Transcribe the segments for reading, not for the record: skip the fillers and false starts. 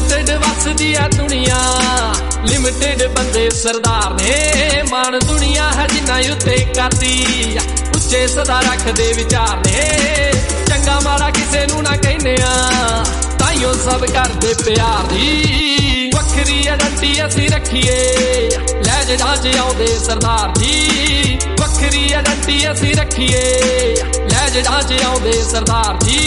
Limited वसदी है दुनिया, limited बंदे सरदार ने, मान दुनिया है जिन्ना उत्ते करदी, उच्चे सदा रखदे विचार ने, चंगा माड़ा किसे नू ना कहने ताइयों सब करदे प्यार दी, वखरी आइडेंटिटी असीं रखीए लहजे ढांचे आउंदे सरदार जी, वखरी आइडेंटिटी असीं रखीए लहजे ढांचे आउंदे सरदार जी।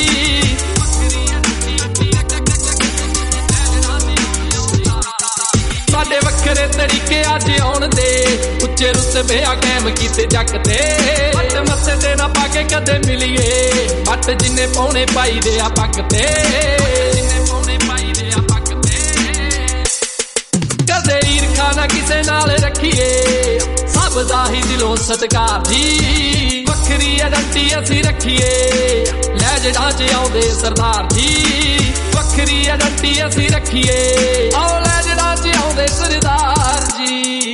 साडे वखरे तरीके अज आउण दे, उच्चे रुतबे आ कायम कीते जग ते, पट मत्थे ते ना पाके कदे मिलीए, पट जिन्ने पौने पाई दे आ पग ते, कदे ईरखा ना किसे नाल रखीए, सब दा ही दिलों सत्कार जी, वखरी आइडेंटिटी असीं रखीए लहजे ढांचे आउंदे सरदार जी, वखरी आइडेंटिटी असीं रखीए आओ लहजे ढांचे आउंदे सरदार जी।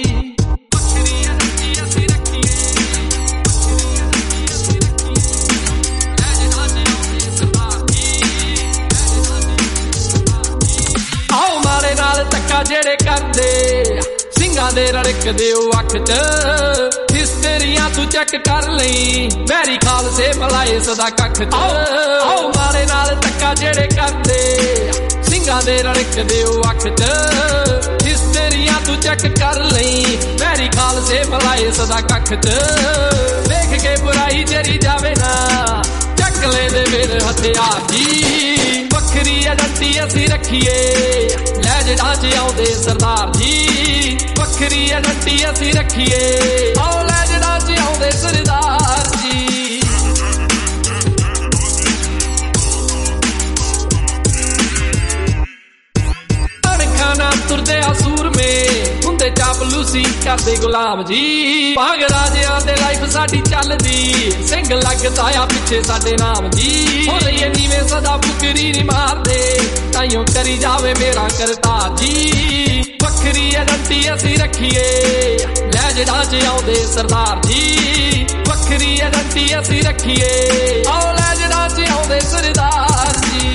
आओ मारे नाल धक्का जेड़े करदे, ਸਿੰਘਾਂ ਦੇ ਰੜਕਦੇ ਉਹ ਅੱਖ ਚ, ਹਿਸਟਰੀਆਂ ਤੂੰ ਚੈੱਕ ਕਰ ਲਈ, ਮੈਰੀ ਖਾਲਸੇ ਮਲਾਏ ਸਦਾ ਕੱਖ ਚ, ਆਓ ਮਾਰੇ ਨਾਲ ਧੱਕਾ ਜਿਹੜੇ ਕਰਦੇ, ਸਿੰਘਾਂ ਦੇ ਰੜਕਦੇ ਉਹ ਅੱਖ ਚ, ਹਿਸਟਰੀਆਂ ਤੂੰ ਚੈੱਕ ਕਰ ਲਈ, ਮੈਰੀ ਖਾਲਸੇ ਮਲਾਏ ਸਦਾ ਕੱਖ ਚ, ਵੇਖ ਕੇ ਬੁਰਾਈ ਜਰੀ ਜਾਵੇ ਨਾ, ਚੱਕ ਲੈ ਦੇ ਮੇਰੇ ਹਥਿਆਰ ਜੀ, ਵਖਰੀ ਆइडेंटिटी असीं रखीए लहजे ढांचे आउंदे सरदार जी, वखरी आइडेंटिटी असीं रखीए आओ लहजे ढांचे आउंदे सरदार जी। खाना तुरदे असूर में हुंदे चापलूसी करदे गुलाम जी, भाग राजियां दे लाइफ साडी चलदी, सिंह लगदा आ पिछे साडे नाम जी, हो रही नीवे सदा फुकरी नी मारदे, ताइयों करी जावे मेरा करतार जी, वखरी आइडेंटिटी असीं रखीए लहजे ढांचे आउंदे सरदार जी, वखरी आइडेंटिटी असीं रखीए आओ लहजे ढांचे आउंदे सरदार जी।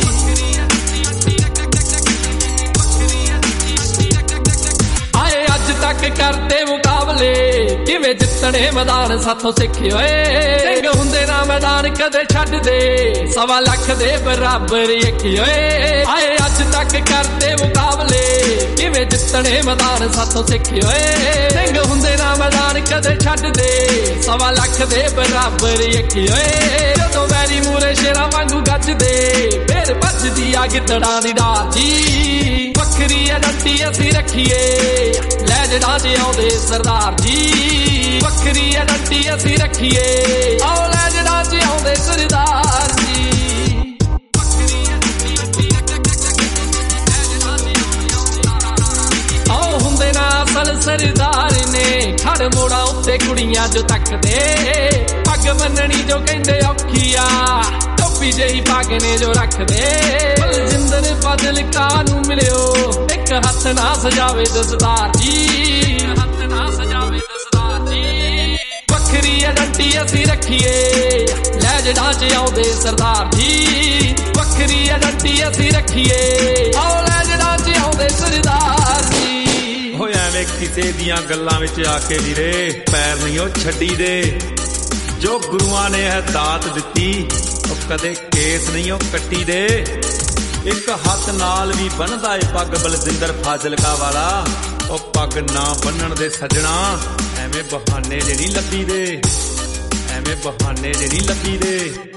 तक करते मुकाबले किवें जितने मैदान साथों सिखे होए, सिंह हुंदे ना मैदान कदे छड्ड दे, 1.25 लाख दे बराबर यकी होए, आए अज तक करते मुकाबले किवें जितने मैदान साथों सिखे होए, सिंह हुंदे ना मैदान कदे छड्ड दे, 1.25 लाख दे बराबर यकी होए, जदों वैरी मूरे शेरां वांगू गजदे, फिर भजदी आ गिद्दड़ां दी डार जी, वखरी आइडेंटिटी असीं रखीए लहजे ढांचे आउंदे सरदार जी, वखरी आइडेंटिटी असीं रखीए आओ लहजे ढांचे आउंदे सरदार जी। आओ हुंदे ना असल सरदार ने, खड़ मोड़ा उत्ते कुड़ियां जो तकदे, पग बन्नणी जो कहंदे औखी आ, टोपी जही पग ने जो रखदे, बलजिंदर फजल कानू मिलियो एक हथ ना सजावे दस्तार जी, हथ ना सजावे दस्तार जी, वखरी आइडेंटिटी असीं रखीए लहजे ढांचे आउंदे सरदार जी, वखरी आइडेंटिटी असीं रखीए आओ लहजे ढांचे आउंदे सरदार जी। हो एवें किसे दियां गल्लां विच आके वीरे पैर नहीं ओ छड्डी दे, जो गुरुआं ने है दात दित्ती ओ कदे केस नहीं ओ कट्टी दे, एक हथ नाल भी बनदा ए पग बलजिंदर फाजिलका वाला, ओ पग ना बन्नण दे सजना एवें बहाने जे नहीं लभी दे, एवें बहाने जे नहीं लभी दे।